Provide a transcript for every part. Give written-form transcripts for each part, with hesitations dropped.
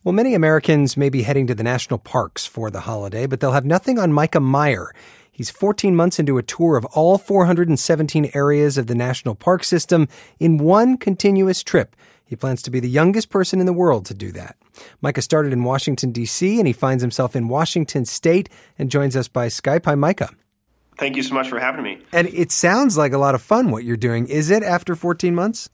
Well, many Americans may be heading to the national parks for the holiday, but they'll have nothing on Micah Meyer. He's 14 months into a tour of all 417 areas of the national park system in one continuous trip. He plans to be the youngest person in the world to do that. Micah started in Washington, D.C., and he finds himself in Washington State and joins us by Skype. Hi, Micah. Thank you so much for having me. And it sounds like a lot of fun what you're doing. Is it after 14 months?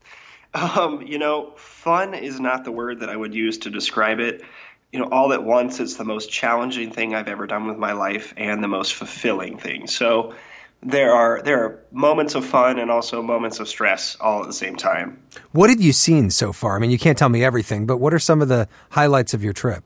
Fun is not the word that I would use to describe it. All at once, it's the most challenging thing I've ever done with my life and the most fulfilling thing. So there are moments of fun and also moments of stress all at the same time. What have you seen so far? I mean, you can't tell me everything, but what are some of the highlights of your trip?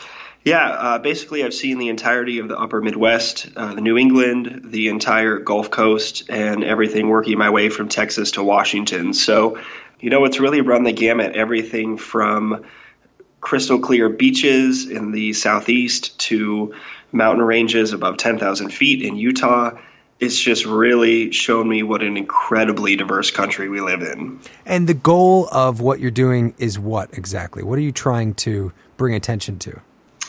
Yeah, basically I've seen the entirety of the upper Midwest, the New England, the entire Gulf Coast, and everything working my way from Texas to Washington. So, it's really run the gamut, everything from crystal clear beaches in the southeast to mountain ranges above 10,000 feet in Utah. It's just really shown me what an incredibly diverse country we live in. And the goal of what you're doing is what exactly? What are you trying to bring attention to?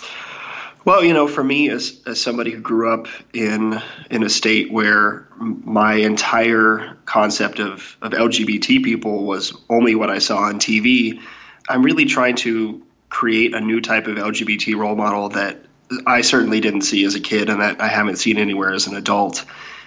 Well, for me, as somebody who grew up in a state where my entire concept of LGBT people was only what I saw on TV, I'm really trying to create a new type of LGBT role model that I certainly didn't see as a kid and that I haven't seen anywhere as an adult.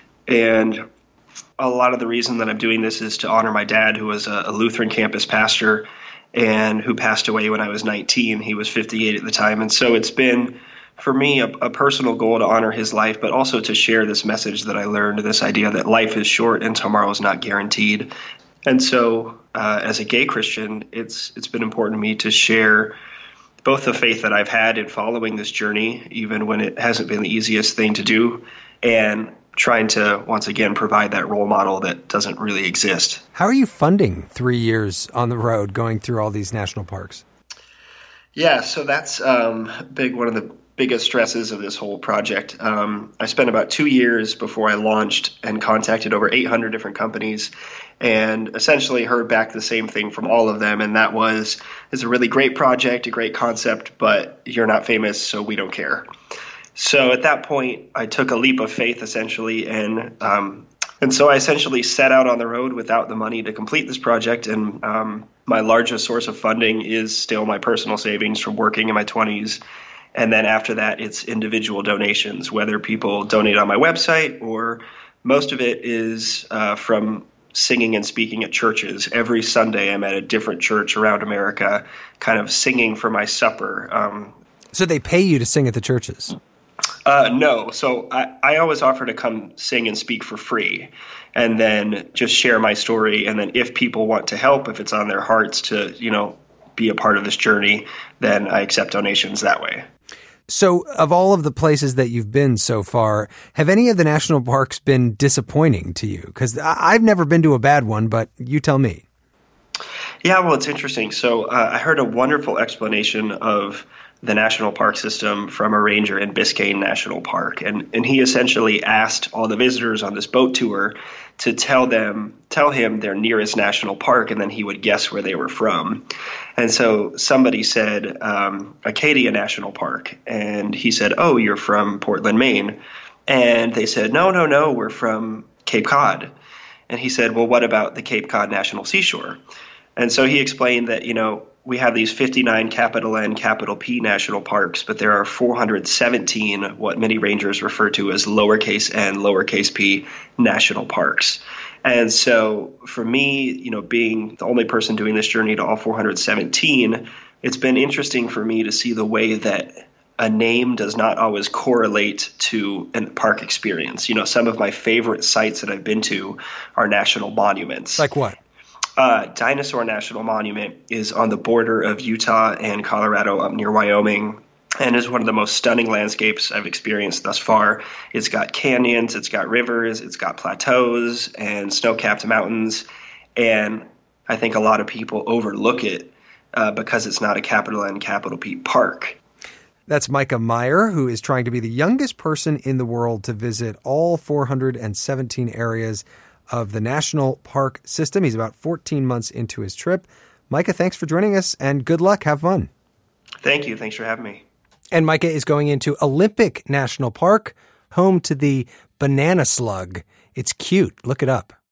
And a lot of the reason that I'm doing this is to honor my dad, who was a Lutheran campus pastor and who passed away when I was 19. He was 58 at the time. And so it's been, for me, a personal goal to honor his life, but also to share this message that I learned, this idea that life is short and tomorrow is not guaranteed. And so as a gay Christian, it's been important to me to share both the faith that I've had in following this journey, even when it hasn't been the easiest thing to do, and trying to, once again, provide that role model that doesn't really exist. How are you funding 3 years on the road going through all these national parks? Yeah, so that's one of the biggest stresses of this whole project. I spent about 2 years before I launched and contacted over 800 different companies and essentially heard back the same thing from all of them. And that was, it's a really great project, a great concept, but you're not famous, so we don't care. So at that point, I took a leap of faith, essentially, and so I essentially set out on the road without the money to complete this project. And my largest source of funding is still my personal savings from working in my 20s. And then after that, it's individual donations, whether people donate on my website or most of it is from singing and speaking at churches. Every Sunday, I'm at a different church around America, kind of singing for my supper. So they pay you to sing at the churches? No. So I always offer to come sing and speak for free and then just share my story. And then if people want to help, if it's on their hearts to, be a part of this journey, then I accept donations that way. So of all of the places that you've been so far, have any of the national parks been disappointing to you? Because I've never been to a bad one, but you tell me. Yeah, well, it's interesting. So I heard a wonderful explanation of the national park system from a ranger in Biscayne National Park. And he essentially asked all the visitors on this boat tour to tell him their nearest national park, and then he would guess where they were from. And so somebody said Acadia National Park, and he said, "Oh, you're from Portland, Maine." And they said, No, we're from Cape Cod. And he said, "Well, what about the Cape Cod National Seashore?" And so he explained that, we have these 59 capital N, capital P national parks, but there are 417 what many rangers refer to as lowercase n, lowercase p national parks. And so for me, being the only person doing this journey to all 417, it's been interesting for me to see the way that a name does not always correlate to a park experience. Some of my favorite sites that I've been to are national monuments. Like what? Dinosaur National Monument is on the border of Utah and Colorado up near Wyoming and is one of the most stunning landscapes I've experienced thus far. It's got canyons, it's got rivers, it's got plateaus and snow-capped mountains. And I think a lot of people overlook it because it's not a capital N, capital P park. That's Micah Meyer, who is trying to be the youngest person in the world to visit all 417 areas of the national park system. He's about 14 months into his trip. Micah, thanks for joining us, and good luck. Have fun. Thank you. Thanks for having me. And Micah is going into Olympic National Park, home to the banana slug. It's cute. Look it up.